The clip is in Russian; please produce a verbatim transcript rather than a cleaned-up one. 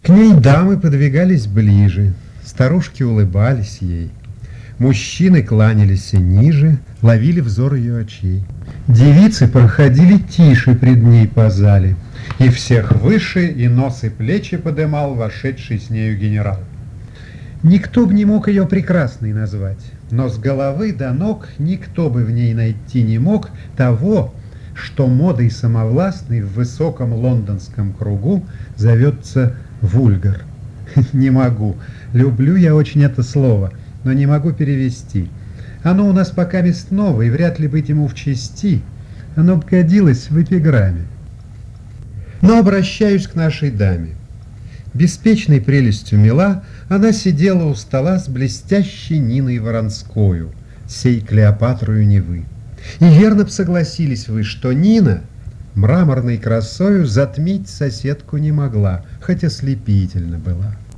К ней дамы подвигались ближе, старушки улыбались ей. Мужчины кланялись ниже, ловили взор ее очей. Девицы проходили тише пред ней по зале, и всех выше и нос и плечи подымал вошедший с нею генерал. Никто бы не мог ее прекрасной назвать, но с головы до ног никто бы в ней найти не мог того, что модой самовластной в высоком лондонском кругу зовется вульгар. Не могу, люблю я очень это слово, но не могу перевести. Оно у нас пока мест новое, и вряд ли быть ему в чести. Оно бы годилось в эпиграмме. Но обращаюсь к нашей даме. Беспечной прелестью мила, она сидела у стола с блестящей Ниной Воронскою, сей Клеопатрою Невы. И верно б согласились вы, что Нина мраморной красою затмить соседку не могла, хоть ослепительна была.